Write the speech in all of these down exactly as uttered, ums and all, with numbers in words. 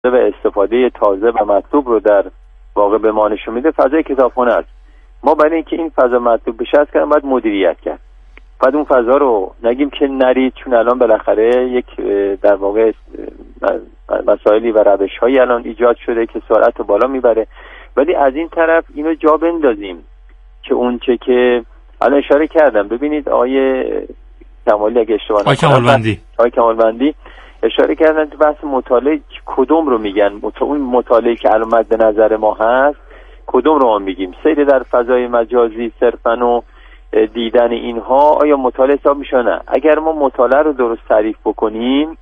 و استفاده تازه و مطلوب رو در واقع به ما نشون میده فضای کتابخونه است. ما برای اینکه این فضا مطلوب بشه از کردن باید مدیریت کرد. بعد اون فضا رو نگیم که نرید، چون الان بالاخره یک در واقع مسائلی و روش‌هایی الان ایجاد شده که سرعت رو بالا میبره، ولی از این طرف اینو جا بندازیم که اون چه که الان اشاره کردم. ببینید آیه کمالی اگه اشتباه نکنم، آیه کمالوندی آیه کمالوندی اشاره کردن تو بحث مطالعه کدوم رو میگن، اون مطالعه که الان مد نظر ما هست کدوم رو ما میگیم؟ سیر در فضای مجازی صرفاً و دیدن اینها آیا مطالعه حساب میشه؟ نه. اگر ما مطالعه رو درست تعریف بکنیم،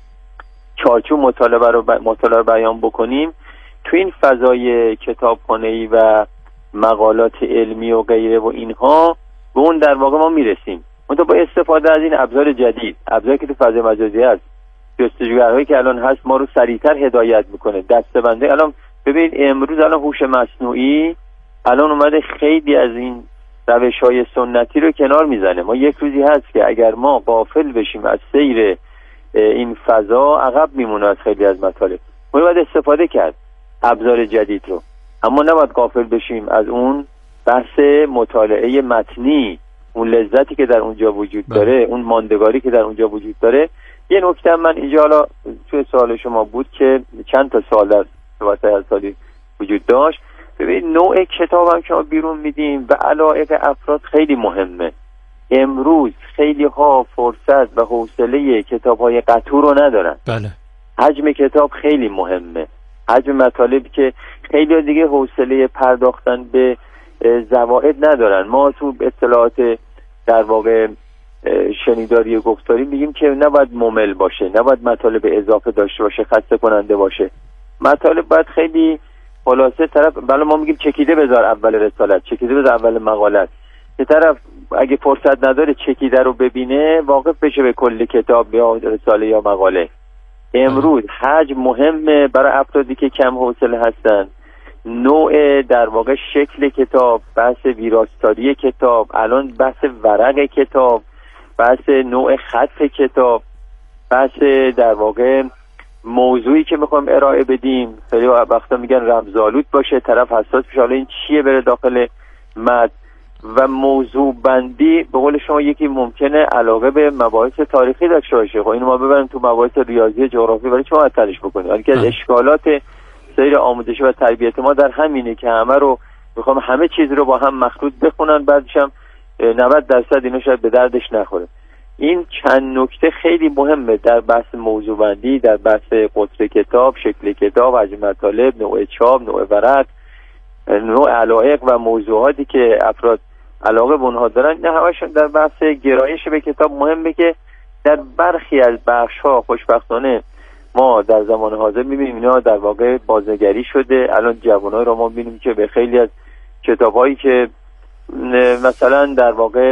چارچوب مطالعه رو ب... مطالعه رو بیان بکنیم، تو این فضای کتابخانه‌ای و مقالات علمی و غیره و اینها به اون در واقع ما میرسیم. اون تو با استفاده از این ابزار جدید، ابزاری که تو فضای مجازی هست، جستجوگرهایی که الان هست ما رو سریعتر هدایت میکنه، دسته‌بندی. الان ببین امروز الان هوش مصنوعی الان اومده خیلی از این روش‌های سنتی رو کنار میزنه. ما یک روزی هست که اگر ما غافل بشیم از سیر این فضا عقب میمونه از خیلی از مطالب. ما باید استفاده کرد ابزار جدید رو، اما نباید غافل بشیم از اون بحث مطالعه متنی، اون لذتی که در اونجا وجود داره، اون ماندگاری که در اونجا وجود داره. یه نکته من اینجا حالا توی سوال شما بود که چند تا سوال در واسه سالی وجود داشت. ببین نوع کتاب هم که ما بیرون میدیم و علایق افراد خیلی مهمه. امروز خیلی ها فرصت و حوصله کتاب های قطور رو ندارن. بله. حجم کتاب خیلی مهمه، حجم مطالب که خیلی دیگه حوصله پرداختن به زوائد ندارن. ما تو اطلاعات در واقع شنیداری و گفتاری میگیم که نباید ممل باشه، نباید مطالب اضافه داشته باشه، خسته کننده باشه. مطالب باید خیلی خلاصه طرف، بله ما میگیم چکیده بذار اول رسالت، چکیده بذار اول مقالت، که طرف اگه فرصت نداره چکیده رو ببینه واقف بشه به کل کتاب یا رساله یا مقاله. امروز حجم مهمه برای افرادی که کم حوصله هستن، نوع در واقع شکل کتاب، بحث ویراستاری کتاب، الان بحث ورق کتاب، بحث نوع خط کتاب، بحث در واقع موضوعی که میخوایم ارائه بدیم. خیلی وقتا میگن رمزآلود باشه، طرف حساس بشه حالا این چیه بره داخل متن. و موضوع بندی به قول شما یکی ممکنه علاقه به مباحث تاریخی داشته باشه، خب اینو ما ببریم تو مباحث ریاضی جغرافی، ولی چون تلاش بکنیم. یعنی که از اشکالات سیر آموزشی و تربیت ما در همینه که همه رو میخوام همه چیز رو با هم مخلوط بخونن، بعدش هم نود درصد اینا شاید به دردش نخوره. این چند نکته خیلی مهمه در بحث موضوع بندی، در بحث قطر کتاب، شکل کتاب، حجم مطالب، نوع چاپ، نوع ورق، نوع علایق و موضوعاتی که افراد علاقه به اونها دارن. نه همشون در بحث گرایش به کتاب مهمه که در برخی از بخش‌ها خوشبختانه ما در زمان حاضر می‌بینیم اینا در واقع بازنگری شده. الان جوانای رو ما می‌بینیم که به خیلی از کتابایی که مثلا در واقع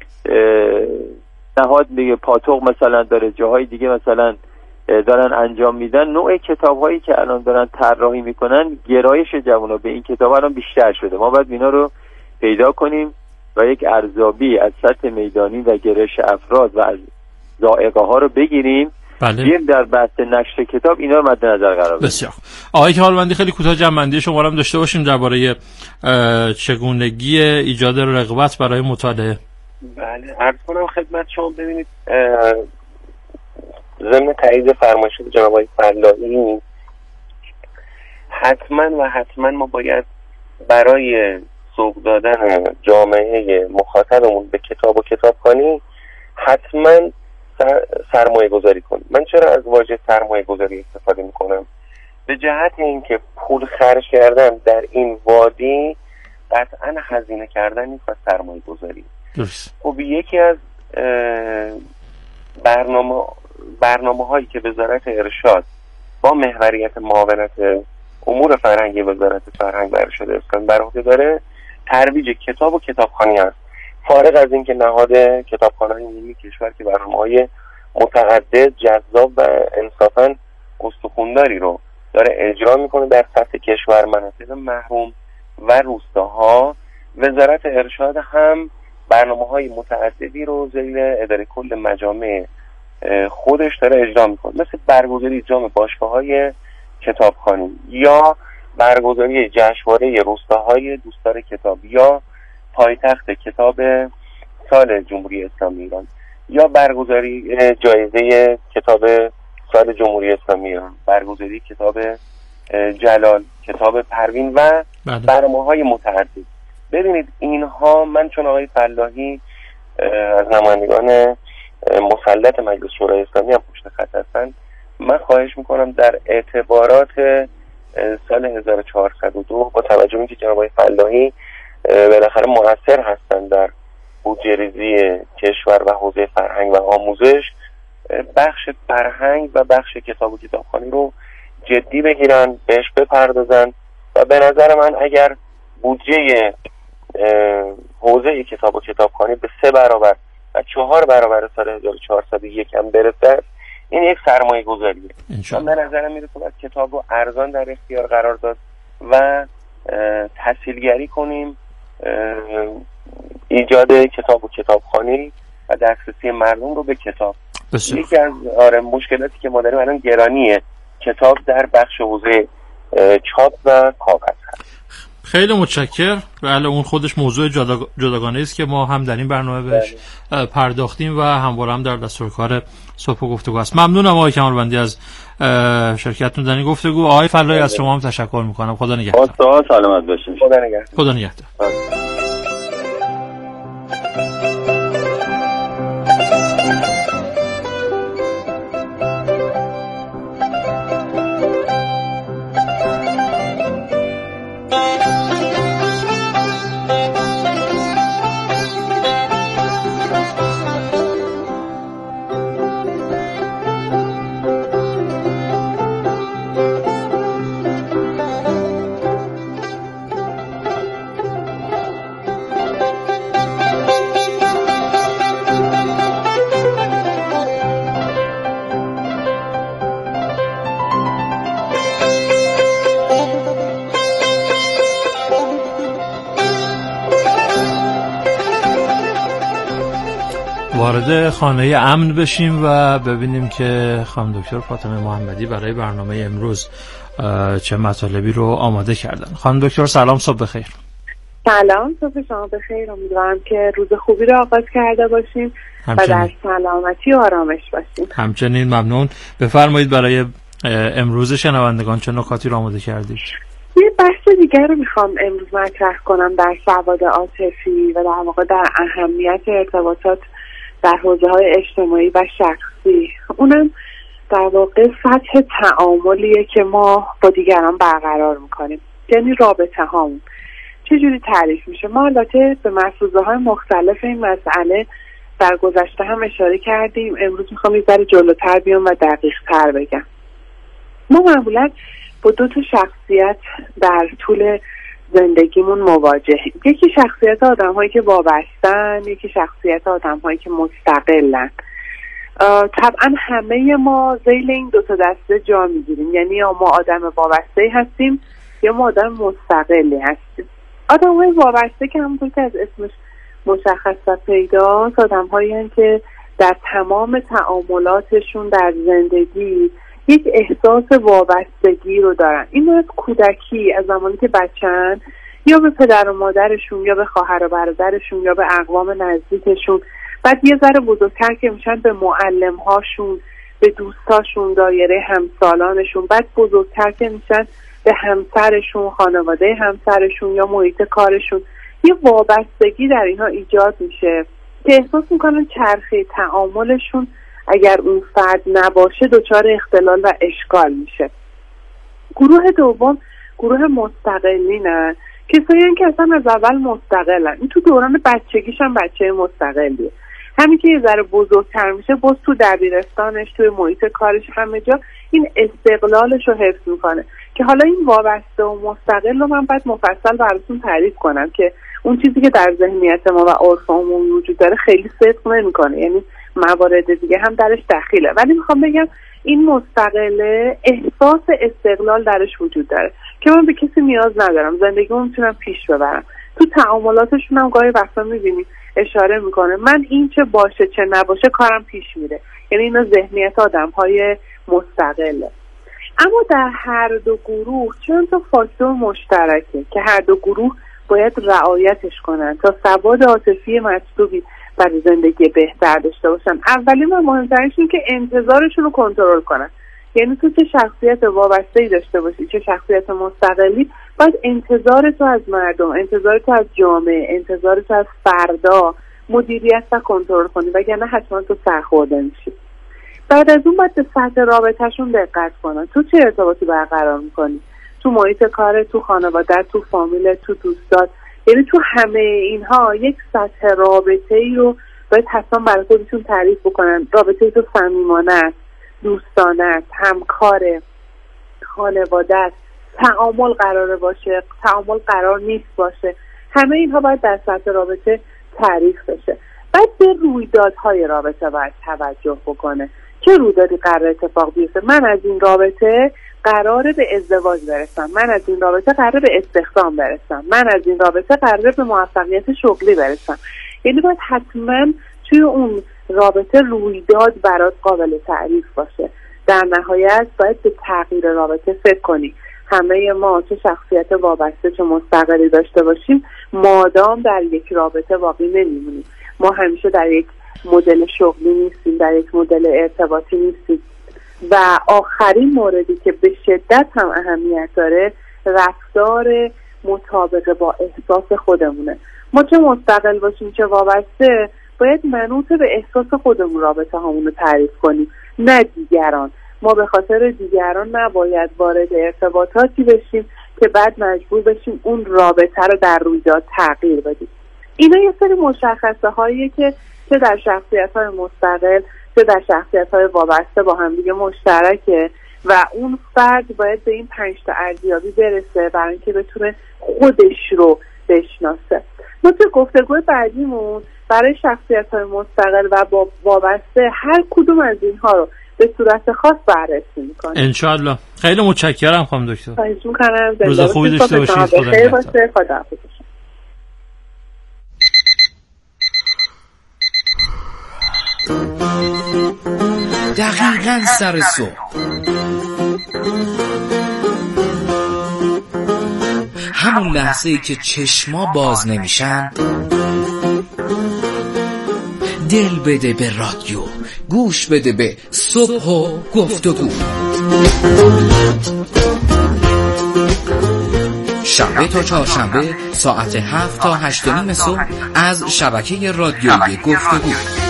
نهاد میگه پاتوق مثلا داره، جاهای دیگه مثلا دارن انجام میدن، نوع کتاب‌هایی که الان دارن طراحی میکنن، گرایش جوانا به این کتاب الان بیشتر شده. ما باید اینا رو پیدا کنیم و یک ارزیابی از سطح میدانی و گرایش افراد و از ذائقه ها رو بگیریم. بله. بیایم در بحث نشر کتاب اینا رو مد نظر قرار بدیم. بسیار. آقای کمالوندی خیلی کوتاه جمع‌بندی شما رو هم داشته باشیم درباره چگونگی ایجاد رغبت برای مطالعه. بله، عرض کنم خدمت شما. ببینید ضمن تایید فرمایشات جناب آقای فلاحی، حتما و حتما ما باید برای سوق دادن جامعه مخاطبمون به کتاب و کتابخوانی حتما سرمایه گذاری کنیم. من چرا از واژه سرمایه گذاری استفاده میکنم؟ به جهت اینکه پول خرج کردن در این وادی قطعا هزینه کردن نیست و سرمایه گذاری. خب یکی از برنامه برنامه هایی که وزارت ارشاد با محوریت معاونت امور فرهنگی وزارت فرهنگ و ارشاد اسکان بر عهده داره ترویج کتاب و کتابخوانی است. فارغ از اینکه نهاد کتابخانه‌های عمومی کشور که برنامه‌های متعدد، جذاب و انصافاً استخوان‌داری رو داره اجرا میکنه در سطح کشور، مناطق محروم و روستاها، وزارت ارشاد هم برنامه‌های متعددی رو زیر اداره کل مجامع خودش داره اجرا میکنه، مثل برگزاری جام باشگاه‌های کتابخوانی یا برگزاری جشنواره روستاهای دوستدار کتاب یا پایتخت کتاب سال جمهوری اسلامی ایران یا برگزاری جایزه کتاب سال جمهوری اسلامی ایران، برگزاری کتاب جلال، کتاب پروین و برنامه‌های متعدد. ببینید اینها، من چون آقای فلاحی از نمایندگان مسلط مجلس شورای اسلامی هم پشت خط هستند، من خواهش میکنم در اعتبارات سال هزار و چهارصد و دو با توجه به اینکه جناب آقای فلاحی بالاخره مؤثر هستند در بودجه‌ریزی کشور و حوزه فرهنگ و آموزش، بخش فرهنگ و بخش کتاب و کتابخوانی رو جدی بگیرن، بهش بپردازن و به نظر من اگر بودجه حوزه کتاب و کتابخوانی به سه برابر و چهار برابر سال هزار و چهارصد و یک هم برسه، این یک سرمایه گذاریه. به نظرم میرسه باید کتاب رو ارزان در اختیار قرار داد و تسهیلگری کنیم، ایجاد کتاب و کتابخوانی و دسترسی مردم رو به کتاب. بسیار. یکی از آره مشکلاتی که ما داریم الان گرانیه کتاب در بخش حوزه چاپ و کاغذ هست. خیلی متشکر. بله اون خودش موضوع جدا... جداگانه است که ما هم در این برنامه بهش بله. پرداختیم و همواره هم در دستور کار صبح و گفتگو است. ممنونم آقای کمالوندی از شرکتتون در این گفتگو. آقای فلاحی از شما هم تشکر میکنم. خدا نگهدار. خدا سلامت باشین. خدا نگهدار. خدا نگهدار. وارد خانه امن بشیم و ببینیم که خانم دکتر فاطمه محمدی برای برنامه امروز چه مطالبی رو آماده کردن. خانم دکتر سلام، صبح بخیر. سلام، صبح شما بخیر. امیدوارم که روز خوبی رو آغاز کرده باشیم همچنین. و در سلامتی و آرامش باشیم. همچنین ممنون. بفرمایید برای امروز شنوندگان چه نکاتی رو آماده کردید؟ یه بحث دیگر رو میخوام امروز مطرح کنم در سواد عاطفی و در واقع در اهمیت ارتباطات در حوزه‌های اجتماعی و شخصی. اونم در واقع سطح تعاملیه که ما با دیگران برقرار میکنیم، یعنی رابطه هامون چجوری تعریف میشه. ما البته به مفروضه های مختلف این مسئله در گذشته هم اشاره کردیم، امروز میخوام یه ذره جلوتر بیام و دقیق تر بگم. ما معمولا با دو تا شخصیت در طول زندگیمون مواجهیم. یکی شخصیت آدم هایی که وابستن، یکی شخصیت آدم هایی که مستقلن. طبعا همه ما ذیل این دو تا دسته جا میگیریم، یعنی یا ما آدم وابسته هستیم یا ما آدم مستقلی هستیم. آدم های وابسته که همونطور که از اسمش مشخص و پیداست، آدم هایی هستن که در تمام تعاملاتشون در زندگی یک احساس وابستگی رو دارن. این از کودکی، از زمانی که بچه‌ن، یا به پدر و مادرشون یا به خواهر و برادرشون یا به اقوام نزدیکشون، بعد یه ذره بزرگتر که میشن به معلم‌هاشون، به دوستاشون، دایره همسالانشون، بعد بزرگتر که میشن به همسرشون، خانواده همسرشون یا محیط کارشون. یه وابستگی در اینها ایجاد میشه که احساس میکنن چرخه تعاملشون اگر اون فرد نباشه دچار اختلال و اشکال میشه. گروه دوم گروه مستقلینن، کسایی که اصلا از اول مستقلن. این تو دوران بچگیش هم بچه مستقلیه. همین که یه ذره بزرگتر میشه، باز تو دبیرستانش، توی محیط کارش، همه جا این استقلالش رو حفظ میکنه. که حالا این وابسته و مستقل رو من باید مفصل براتون تعریف کنم که اون چیزی که در ذهنیت ما و عرف عمومی وجود داره خیلی صدق نمیکنه، یعنی موارد دیگه هم درش دخیله. ولی میخوام بگم این مستقله احساس استقلال درش وجود داره که من به کسی نیاز ندارم، زندگیمو میتونم پیش ببرم. تو تعاملاتشون هم گاهی وقتا میبینیم اشاره میکنه من این چه باشه چه نباشه کارم پیش میره. یعنی اینا ذهنیت آدم‌های مستقله. اما در هر دو گروه چند تا فاکتور مشترکه که هر دو گروه باید رعایتش کنن تا سواد عاطفی مطلوبی برای زندگی بهتر داشته باشن. اولین و مهمترینش اینه که انتظارشون رو کنترل کنن. یعنی تو چه شخصیت وابسته‌ای داشته باشی، چه شخصیت مستقلی، باید انتظار تو از مردم، انتظار تو از جامعه، انتظار تو از فردا مدیریت و کنترل کنی، وگرنه حتما تو سرخورده میشی. بعد از اون باید به سطح رابطه‌شون دقت کنن. تو چه ارتباطی برقرار میکنی؟ تو محیط کار، تو خانواده، تو فامیل، تو دوستات. یعنی تو همه اینها یک سطح رابطه‌ای رو باید حتما برای خودشون تعریف بکنن. رابطه‌ای تو صمیمانه است، دوستانه است، همکاره، خانواده است، تعامل قراره باشه، تعامل قرار نیست باشه. همه اینها باید در سطح رابطه تعریف بشه. بعد به رویدادهای رابطه باید توجه بکنه. چه رویدادی قرار اتفاق بیفته؟ من از این رابطه قراره به ازدواج برسم، من از این رابطه قراره به استخدام برسم، من از این رابطه قراره به موفقیت شغلی برسم. یعنی باید حتما توی اون رابطه رویداد برات قابل تعریف باشه. در نهایت باید به تغییر رابطه فکر کنی. همه ما چه شخصیت وابسته چه مستقلی داشته باشیم، مادام در یک رابطه باقی نمیمونیم. ما همیشه در یک مدل شغلی نیستیم، در یک مدل ارتباطی نیستیم. و آخرین موردی که به شدت هم اهمیت داره، رفتار مطابق با احساس خودمونه. ما چه مستقل باشیم چه وابسته، باید منوط به احساس خودمون رابطه هامون رو تعریف کنیم، نه دیگران. ما به خاطر دیگران نباید وارد ارتباطاتی بشیم که بعد مجبور بشیم اون رابطه رو در رویداد تغییر بدیم. اینا یه سری مشخصه هاییه که چه در شخصیت های مستقل چه در شخصیت های وابسته با هم دیگه مشترکه و اون فرد باید به این پنج تا ارزیابی برسه برای اینکه بتونه خودش رو بشناسه. ما تو گفتگوی بعدیمون برای شخصیت های مستقل و وابسته هر کدوم از اینها رو به صورت خاص بررسی میکنیم انشالله. خیلی متشکرم خانم دکتر. خواهش میکنم. روز خوبی داشته باشید. خیر باشه. خداحافظ. دقیقاً سر صبح همون لحظه‌ای که چشما باز نمیشن، دل بده به رادیو، گوش بده به صبح و گفتگو. شنبه تا چهارشنبه ساعت هفت تا هشت و نیم صبح از شبکه رادیویی گفتگو.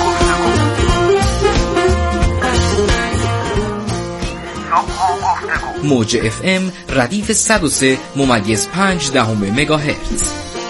موج اف ام ردیف صد و سه ممیز پنج دهم مگاهرتز.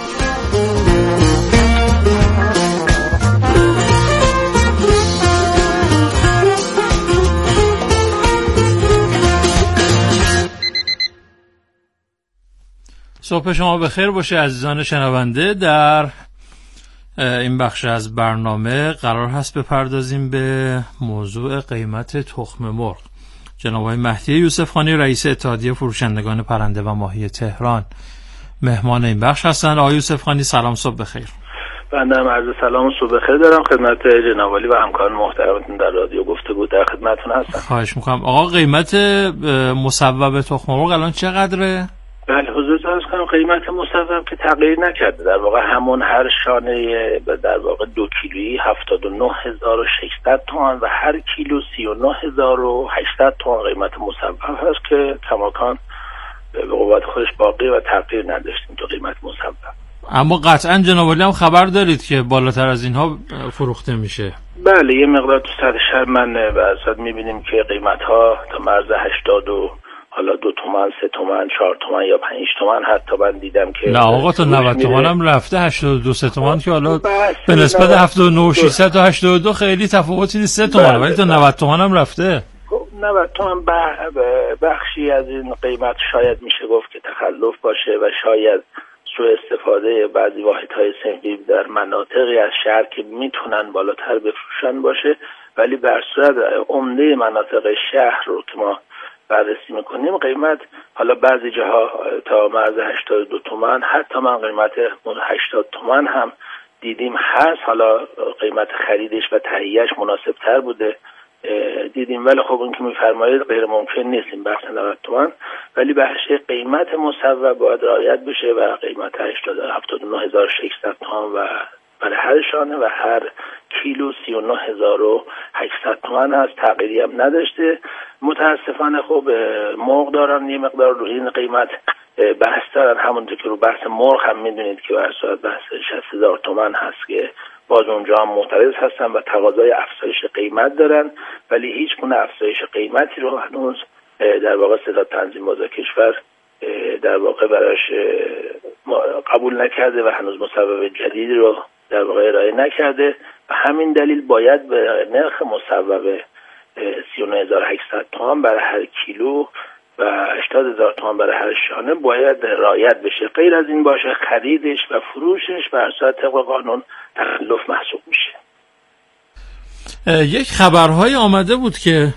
صبح شما بخیر باشه عزیزان شنونده. در این بخش از برنامه قرار هست بپردازیم به موضوع قیمت تخم مرغ. جناب آقای مهدی یوسف خانی رئیس اتحادیه فروشندگان پرنده و ماهی تهران مهمان این بخش هستند. آقای یوسف خانی سلام، صبح بخیر. بنده هم عرض سلام و صبح بخیر دارم خدمت جناب عالی و همکاران محترمتون در رادیو گفتگو. در خدمتتون هستم. خواهش میکنم. آقا قیمت مصوب تخم مرغ الان چقدره؟ بله حضورتون عرض کنم قیمت مصوب که تغییر نکرده، در واقع همون هر شانه در واقع دو کیلویی هفتاد و نه هزار و ششصد تومان و هر کیلو سی و نه هزار و هشتصد تومان قیمت مصوب هست که کماکان به قوت خودش باقی و تغییر نداشتیم تو قیمت مصوب. اما قطعا جناب عالی هم خبر دارید که بالاتر از اینها فروخته میشه. بله یه مقدار تو سطح شهر من به اصد میبینیم که قیمت ها تا مرز هشتاد و حالا دو تومن، سه تومن، چهار تومن یا پنج تومن حتی من دیدم که نه آقا تا نود تومن هم رفته، هشتاد و دو سه تومن که حالا به نسبت هفتاد و نه و ششصد تا هشتاد و دو خیلی تفاوتی نیست، سه تومن ولی تا نود تومن هم رفته. نود تومن بخشی از این قیمت شاید میشه گفت که تخلف باشه و شاید سوء استفاده بعضی واحدهای سنفی در مناطقی از شهر که میتونن بالاتر بفروشن باشه، ولی بر صورت عمده مناطق شهر رو که ما بررسی میکنیم قیمت حالا بعضی جاها تا مرز هشتاد و دو تومن، حتی من قیمت هشتاد تومن هم دیدیم هست. حالا قیمت خریدش و تهیهش مناسب تر بوده دیدیم، ولی خب اون که میفرمایید غیر ممکن نیست این بحث نود تومان، ولی بحث قیمت مصوب باید رعایت بشه و قیمت هفتاد و نه هزار و ششصد تومان و برای هر شانه و هر کیلو سی و نه هزار و هشتصد تومان هست، تغییری هم نداشته. متاسفانه خب مرغ دارن یه مقدار روی این قیمت بحث دارن، همونطور که رو بحث مرغ هم میدونید که بر صورت بحث شصت هزار تومان هست که باز اونجا هم معترض هستن و تقاضای افزایش قیمت دارن، ولی هیچ گونه افزایش قیمتی رو هنوز در واقع ستاد تنظیم بازار کشور در واقع براش قبول نکرده و هنوز مصوب جدیدی رو در واقع ارائه نکرده و همین دلیل باید به نرخ مصوب سی و نه هزار و هشتصد تومان برای هر کیلو و هشتاد هزار تومان برای هر شانه باید رعایت بشه. غیر از این باشه خریدش و فروشش بر اساس طبق قانون تخلف محسوب میشه. یک خبرهای آمده بود که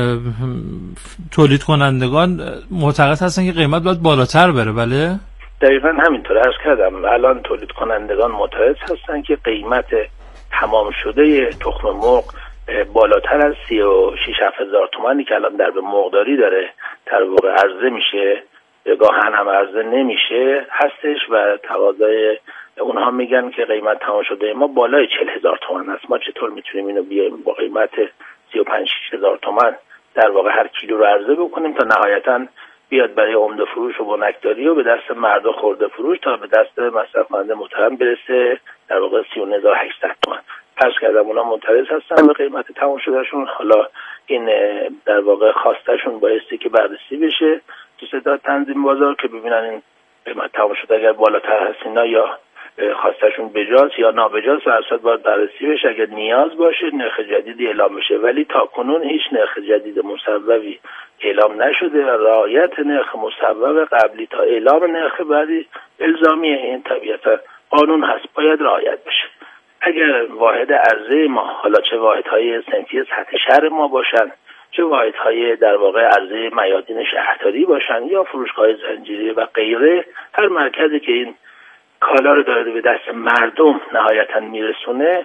تولید کنندگان معتقد هستن که قیمت باید بالاتر بره. بله دقیقا همینطور عرض کردم. الان تولید کنندگان معترض هستن که قیمت تمام شده تخم مرغ بالاتر از سی و شش هزار تومانی که الان در به مرغداری داره در واقع عرضه میشه، گاهن هم عرضه نمیشه هستش و تقاضای اونها میگن که قیمت تمام شده ما بالای چهل هزار تومان است. ما چطور میتونیم اینو بیایم با قیمت سی و پنج شش هزار تومان در واقع هر کیلو رو عرضه بکنیم تا نهایتاً بیاد برای عمده فروش و بنکداری و به دست مرد خورده فروش تا به دست مصرف کننده محترم برسه در واقع سی و نه هزار و هشتصد تومان. پس کردم اونا معترض هستن به قیمت تمام شدهشون. حالا این در واقع خواستشون بایستی که بررسی بشه تو ستاد تنظیم بازار که ببینن این قیمت تمام شده اگر بالاتر هست اینا یا خواستشون بجاست یا نابجاست و اصلا باید بررسی بشه. اگر نیاز باشه نرخ جدیدی اعلام بشه، ولی تا کنون هیچ نرخ جدید مصوبی اعلام نشده و رعایت نرخ مصوب قبلی تا اعلام نرخ بعدی الزامی این طبیعتا قانون هست، باید رعایت بشه. اگر واحد عرضه ما حالا چه واحدهای صنفی سطح شهر ما باشن چه واحدهای در واقع عرضه میادین شهرداری باشن یا فروشگاه زنجیری و غیره، هر مرکزی که این کالا رو داره به دست مردم نهایتا میرسونه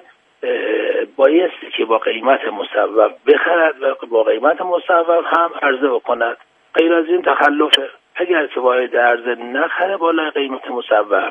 بایستی که با قیمت مصوب بخرد و با قیمت مصوب هم عرضه بکند. غیر از این تخلفه. اگر که واحد عرضه نخره بالای قیمت مصوب،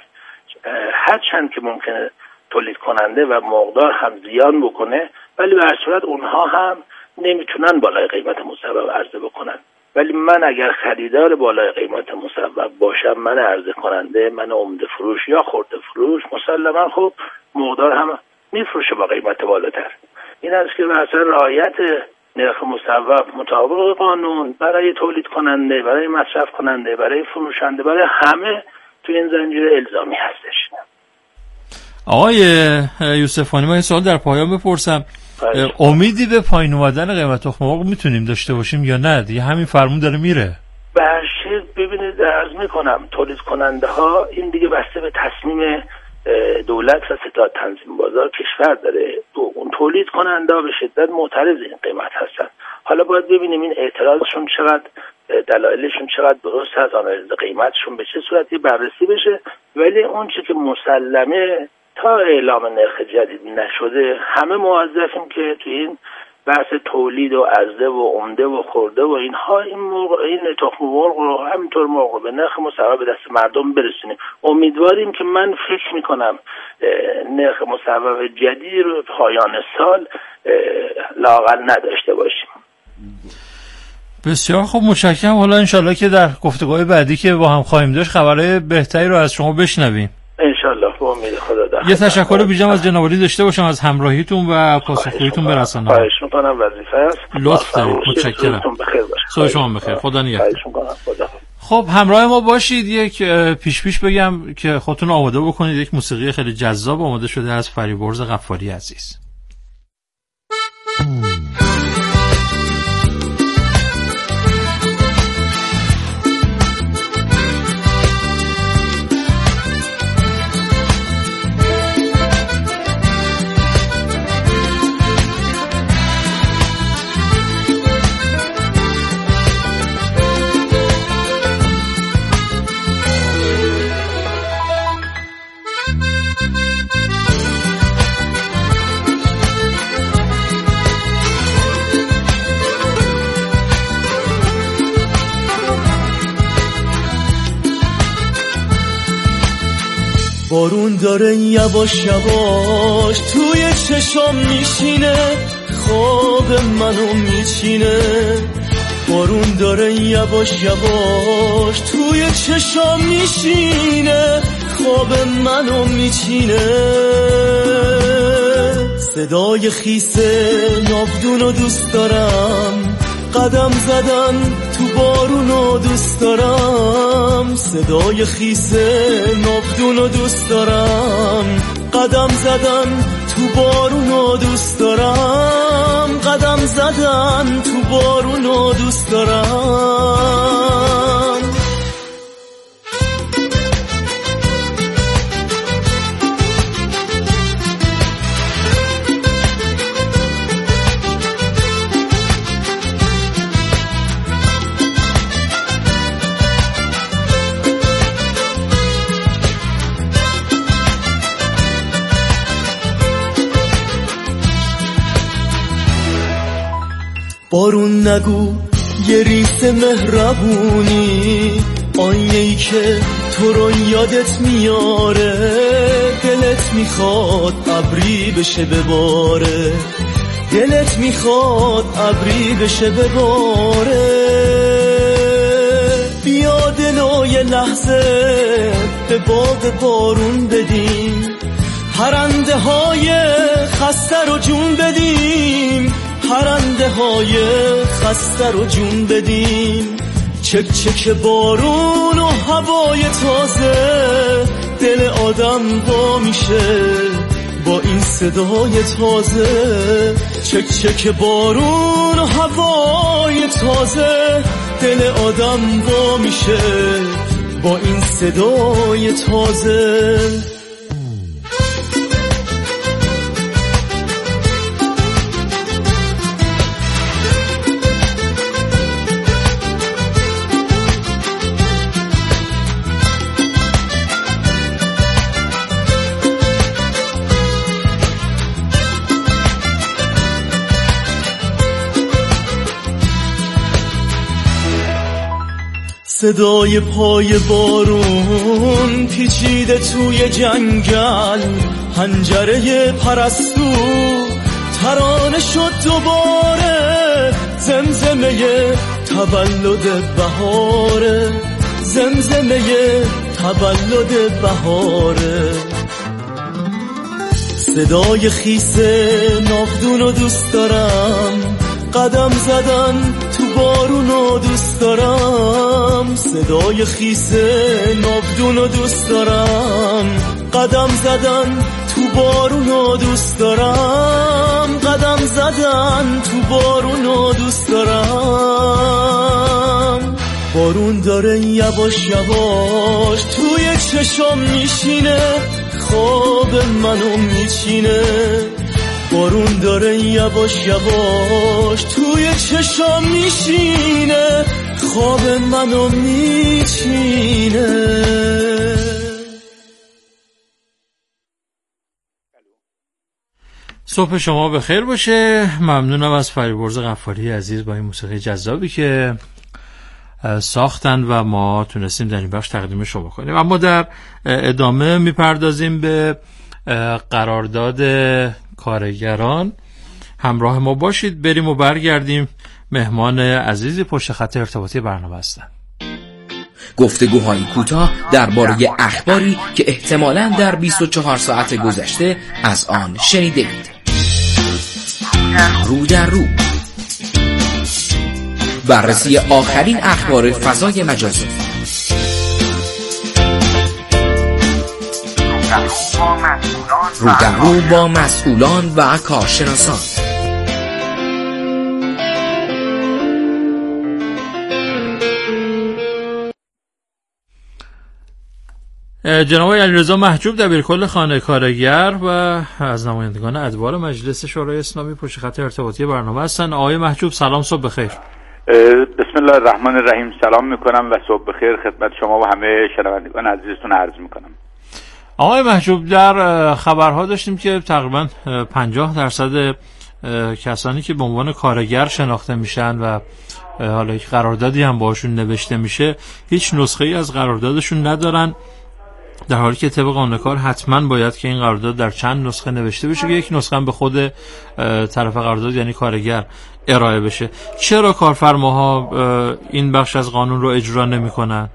هر چند که ممکنه تولید کننده و مرغدار هم زیان بکنه، ولی به هر صورت اونها هم نمیتونن بالای قیمت مصوب عرضه بکنن. ولی من اگر خریدار بالای قیمت مصوب باشم، من عرضه کننده، من عمده فروش یا خرده فروش، مسلما خب مرغدار هم میفروشه با قیمت بالاتر. این است که مثلا رعایت نرخ مصوب مطابق قانون برای تولید کننده، برای مصرف کننده، برای فروشنده، برای همه تو این زنجیره الزامی هستش. آقای یوسفانی، من یه سوال در پایان بپرسم. امیدی به پایین اومدن قیمت تخم مرغ میتونیم داشته باشیم یا نه؟ دیگه همین فرمون داره میره. بله ببینید عرض میکنم تولید کننده ها این دیگه بسته به تصمیم دولت و ستاد تنظیم بازار کشور داره. اون تولید کننده ها به شدت معترض این قیمت هستن. حالا باید ببینیم این اعتراضشون چقدر دلایلشون چقدر درست هست، آنالیز قیمتشون به چه صورتی بررسی بشه. ولی اون چیزی که مسلمه تا اعلام نرخ جدید نشده همه موظفیم که تو این بحث تولید و عرضه و عمده و خورده و اینها این مرغ این تخم مرغ رو همینطور مرغ به نرخ مصوب به دست مردم برسونیم. امیدواریم که من فکر میکنم نرخ مصوب جدید رو پایان سال لااقل نداشته باشیم. بسیار خوب، متشکرم. حالا انشالله که در گفتگوهای بعدی که با هم خواهیم داشت خبرهای بهتری رو از شما بشنویم. انشالله با امید خدا. در یه تشکر بیجام از جناب عالی داشته باشم از همراهیتون و پاسخگوییتون به رسانه‌ها. خواهش می‌کنم، وظیفه است. لطف دارید. متشکرم. صبح شما بخیر. خدا نگهدار. خب همراه ما باشید. یک پیش پیش بگم که خودتون آماده بکنید. یک موسیقی خیلی جذاب آماده شده از فریبرز غفاری عزیز. بارون داره یواش یواش توی چشام میشینه، خواب منو میچینه. بارون داره یواش یواش توی چشام میشینه، خواب منو میچینه. صدای خیسه ناودونو دوست دارم، قدم زدن تو بارونو دوست دارم. صدای خیسه ناودونو دوست دارم، قدم زدن تو بارونو دوست دارم. قدم زدن تو بارونو دوست دارم. بارون نگو یه ریز مهربونی، آینه‌ای که تو رو یادت میاره. دلت میخواد ابری بشه بباره، دلت میخواد ابری بشه بباره. بیا دلو یه لحظه به باد بارون بدیم، پرنده های خسته رو جون بدیم، پرنده های خسته رو جون بدیم. چک چک بارون و هوای تازه، دل آدم وا میشه با این صدای تازه. چک چک بارون و هوای تازه، دل آدم وا میشه با این صدای تازه. صدای پای بارون پیچیده توی جنگل، حنجره پرستو ترانه شد دوباره. زمزمه تولد بهاره، زمزمه تولد بهاره. صدای خیسه ناودونو دوست دارم، قدم زدن تو بارونو دوست دارم. صدای خیسه ناودونو دوست دارم، قدم زدن تو بارونو دوست دارم. قدم زدن تو بارونو دوست دارم. بارون داره یواش یواش توی چشام میشینه، خواب منو میچینه. بارون داره یواش یواش توی چشام میشینه، خواب منو میچینه. صبح شما بخیر باشه. ممنونم از فریبرز غفاری عزیز با این موسیقی جذابی که ساختن و ما تونستیم در این بخش تقدیم شما کنیم. اما در ادامه میپردازیم به قرارداد کارگران. همراه ما باشید، بریم و برگردیم. مهمان عزیزی پشت خط ارتباطی برنامه هستن. گفتگوهای کوتاه درباره اخباری که احتمالاً در بیست و چهار ساعت گذشته از آن شنیدید. رو در رو، بررسی آخرین اخبار فضای مجازی. رو در رو با مسئولان و کارشناسان. جناب علیرضا محجوب دبیرکل خانه کارگر و از نمایندگان ادوار مجلس شورای اسلامی پشت خط ارتباطی برنامه هستن. آقای محجوب سلام، صبح بخیر. بسم الله الرحمن الرحیم. سلام میکنم و صبح بخیر خدمت شما و همه شنوندگان عزیزتون عرض میکنم. آقای محجوب، در خبرها داشتیم که تقریبا پنجاه درصد کسانی که به عنوان کارگر شناخته میشن و حالا یک قراردادی هم باشون نوشته میشه هیچ نسخه‌ای از قراردادشون ندارن در حالی که طبق قانون کار حتما باید که این قرارداد در چند نسخه نوشته بشه که یک نسخه به خود طرف قرارداد یعنی کارگر ارائه بشه. چرا کارفرماها این بخش از قانون رو اجرا نمی‌کنن؟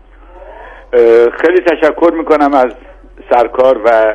خیلی تشکر میکنم از سرکار و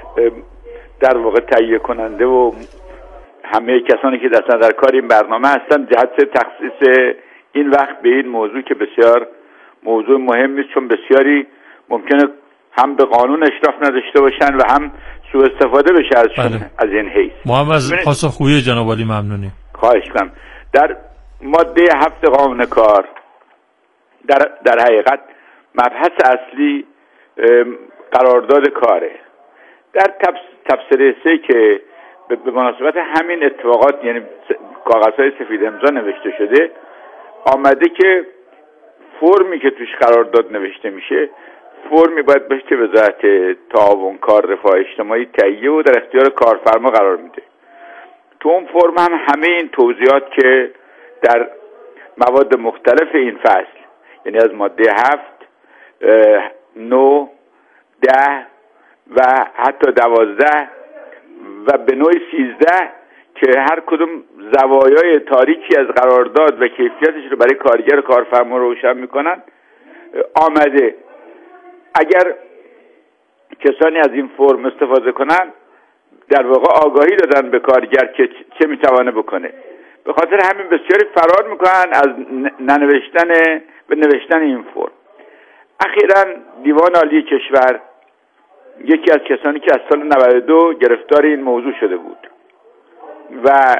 در واقع تهیه کننده و همه کسانی که دست در کار این برنامه هستن جهت تخصیص این وقت به این موضوع که بسیار موضوع مهمی است، چون بسیاری ممکنه هم به قانون اشراف نداشته باشن و هم سوء استفاده بشه ازشون. بله. از این حیث ما هم از پاسخگویی جناب عالی ممنونیم. خواهش کنم. در ماده هفت قانون کار در در حقیقت مبحث اصلی قرارداد کاره. در تبصره سه که به مناسبت همین اتفاقات یعنی کاغذهای سفید امضا نوشته شده آمده که فرمی که توش قرارداد نوشته میشه فرمی باید باشه که وزارت تعاون کار رفاه اجتماعی تهیه و در اختیار کارفرما قرار میده. تو اون فرم هم همه این توضیحات که در مواد مختلف این فصل یعنی از ماده هفت، نو، ده و حتی دوازده و به نوع سیزده که هر کدوم زوایای تاریکی از قرارداد و کیفیتش رو برای کارگر و کارفرما روشن میکنن آمده. اگر کسانی از این فرم استفاده کنن در واقع آگاهی دادن به کارگر که چه میتوانه بکنه. به خاطر همین بسیاری فرار میکنن از ننوشتن و نوشتن این فرم. اخیراً دیوان عالی کشور یکی از کسانی که از سال نود و دو گرفتار این موضوع شده بود و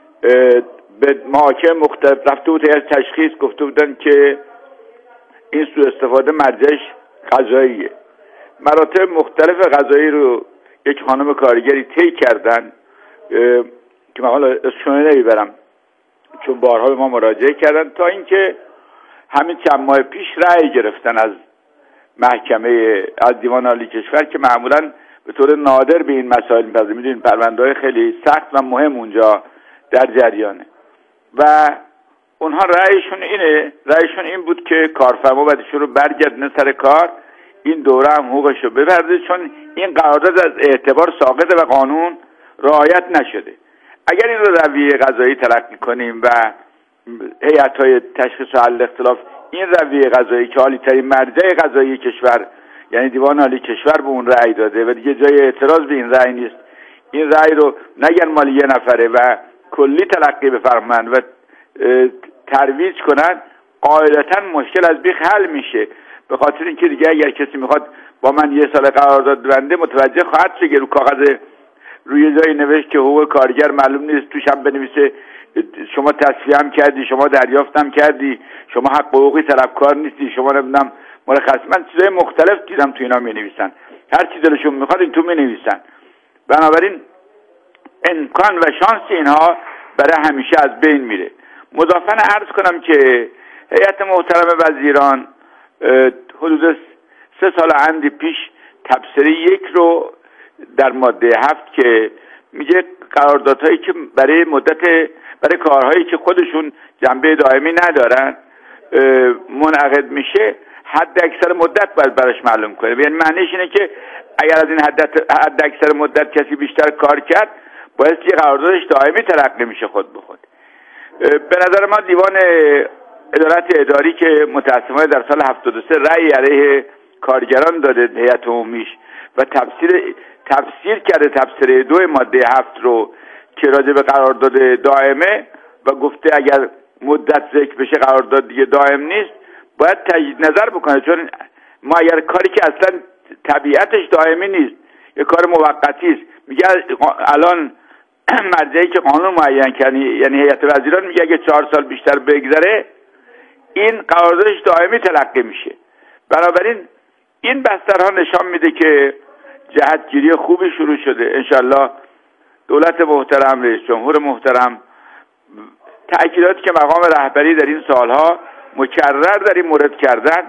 به محاکم مختلف رفته بود از تشخیص گفته بودن که این سوء استفاده مرجعش قضاییه. مراتب مختلف قضایی رو یک خانم کارگری طی کردن که من حالا اسمشون نمیبرم چون بارها به ما مراجعه کردن تا اینکه همین چند ماه پیش رأی گرفتن از محکمه از دیوان عالی کشور که معمولا به طور نادر به این مسائل میپذیره. میدونین پرونده‌های خیلی سخت و مهم اونجا در جریانه و اونها رأیشون اینه رأیشون این بود که کارفرما باید شروع برگردونه سر کار، این دوره هم حقوقش رو بپرده چون این قرارداد از اعتبار ساقطه و قانون رعایت نشده. اگر این رو رویه قضایی تلقی کنیم و هیئت‌های تشخیص و حل اختلاف این رویه قضایی که عالی ترین مرجع قضایی کشور یعنی دیوان عالی کشور به اون رأی داده و دیگه جای اعتراض به این رأی نیست، این رأی رو نگن مال یه نفره و کلی تلقی بفرمایند و ترویج کنن قاعدتا مشکل از بیخ حل میشه. به خاطر اینکه دیگه اگر کسی میخواد با من یه سال قرارداد بنده متوجه خواهد شد که رو کاغذ روی جایی نوشت که حقوق کارگر معلوم نیست، توش هم بنویسه شما تصفیه هم کردی، شما دریافتم کردی، شما حق حقوقی طلبکار نیستی، شما نمیدونم مرخص. من چیزای مختلف دیدم تو اینا مینویسن، هر چی دلشون میخواد این تو مینویسن. بنابراین امکان و شانس اینها برای همیشه از بین میره. مضافاً عرض کنم که هیئت محترم وزیران حدود سه سال اندی پیش تبصره یک رو در ماده هفت که میگه قراردادهایی که برای مدت برای کارهایی که خودشون جنبه دائمی ندارن منعقد میشه حد اکثر مدت باید براش معلوم کنه. یعنی معنیش اینه که اگر از این حد حد اکثر مدت کسی بیشتر کار کرد باید که قراردادش دائمی تلقی میشه خود به خود. به نظر من دیوان ادارت اداری که متاسفانه در سال هفتاد و سه رأی علیه کارگران داده هیئت عمومیش و تفسیر تفسیر کرده تفسیر دو ماده هفت رو که راجع به قرارداد دائمه و گفته اگر مدت ذکر بشه قرارداد دیگه دائم نیست باید تجدید نظر بکنه، چون ما اگر کاری که اصلا طبیعتش دائمی نیست یه کار موقتی است، میگه الان مرجعی که قانون معین کنی یعنی هیئت وزیران میگه اگه چهار سال بیشتر بگذره این قراردادش دائمی تلقی میشه. بنابراین این بسترها نشان میده که جهتگیری خوبی شروع شده. انشالله دولت محترم، رئیس جمهور محترم تأکیداتی که مقام رهبری در این سالها مکرر در این مورد کردن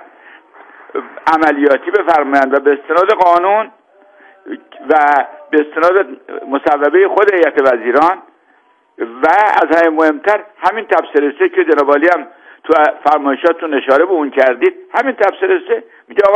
عملیاتی بفرمایند و به استناد قانون و به استناد مصوبه خود هیئت وزیران و از همه مهمتر همین تبصره سه که جناب عالی هم تو فرمایشاتتون اشاره به اون کردید، همین تبصره سه میگه